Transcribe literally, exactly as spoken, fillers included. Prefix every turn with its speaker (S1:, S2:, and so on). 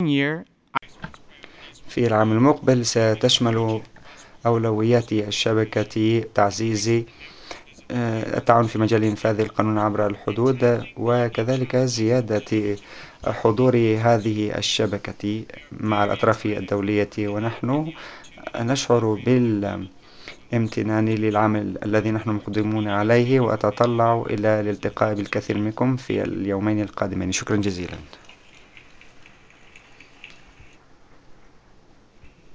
S1: في العام المقبل ستشمل أولويات الشبكة تعزيز التعاون في مجال إنفاذ القانون عبر الحدود، وكذلك زيادة حضور هذه الشبكة مع الأطراف الدولية. ونحن نشعر بالامتنان للعمل الذي نحن مقدمون عليه، وأتطلع إلى الالتقاء بالكثير منكم في اليومين القادمين. شكرا جزيلا.